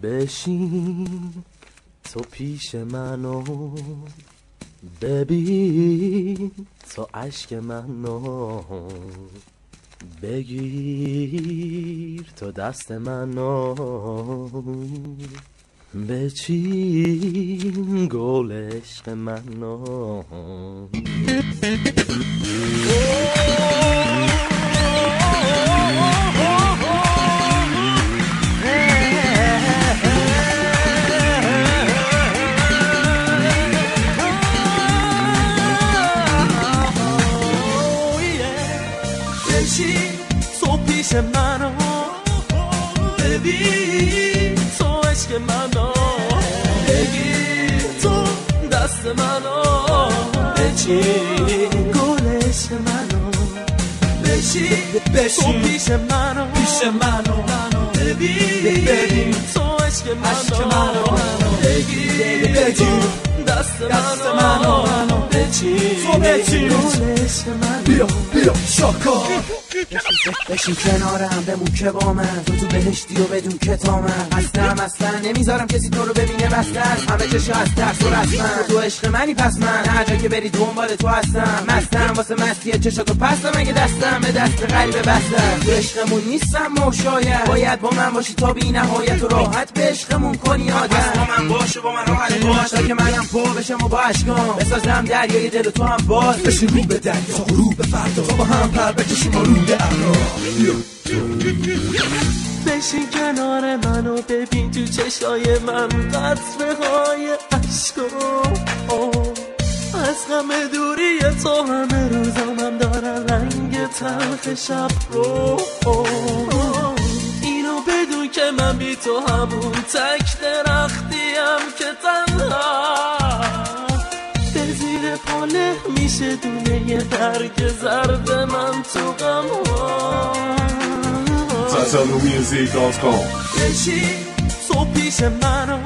بشین تو پیش منو ببین تو عشق منو بگیر تو دست منو بچین گل عشق منو تو پیش منو ببین تو عشق منو بگیر تو دست منو بچین گل عشق منو بشین تو پیش منو ببین تو عشق منو بگیر تو دست منو بچین گل عشق منو بیا شاکا بشین کنارم بمون که با من تو بهشتی و بدون کتامم هستم اصلا نمیذارم کسی تو رو ببینه بستن همه چشو از ترس و رسمن تو عشق منی پس من هر جا که بری دنبال تو هستم مستم واسه مستی چشاتو پستم اگه دستم به دست غریبه بستم تو عشقمون نیستم مشاید باید با من باشی تا بی نهایت و راحت به عشقمون کنی آدم پس با من باش و با من راحت باش تا که منم پا بشم و با عشقام بسازم دریای دل تو هم باز بشین رو به دریا تا غروب فردا تا با هم پر بکشیم روی ابرا بشین کنار منو ببین تو چشای من قطره های عشقو از همه دوری تو همه روزامم دارن رنگ تلخ شب رو اینو بدون که من بی تو همون تک درختیم که تنها به زیر پاله میشه دونه یه برگ زرد من تو غم SatanMusic.com بشین تو پیش منو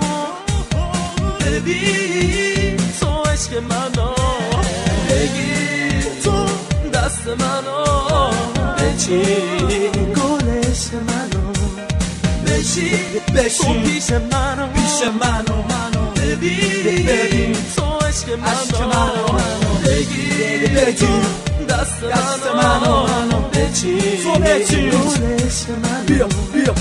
ببین تو عشق منو بگیر تو دست منو بچین گل عشق منو بشین تو پیش منو ببین تو عشق منو بگیر تو دست منو بچین گل عشق منو بیا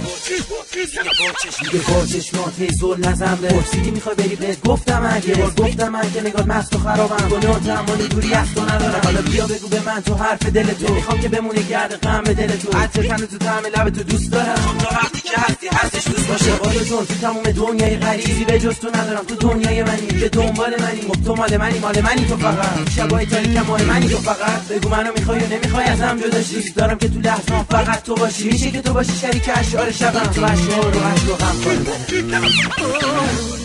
دیگه با چشمات هیزول نزم به پرسیدی میخوای بری بهت گفتم اگه نگاه مست و خرابم گناه تمالی دوری از تو ندارم حالا بیا بگو به من تو حرف دل تو میخوام که بمونه گرد غم به دل تو عطر تن تو طعم لب تو دوست دارم تا وقتی که هستش دوست باشه بالا جون تو تموم دنیای غریبی به جز تو ندارم تو دنیای منی که دنبال منی خب تو مال منی تو فقط شبای تاریکم مال منی تو فقط بگو منو میخوای و نمیخوای ازم جداشی دارم که تو لحظه‌ام فقط تو باشی میشه که تو باشی شریک اشعار شبم تو اشعار رو هم کنه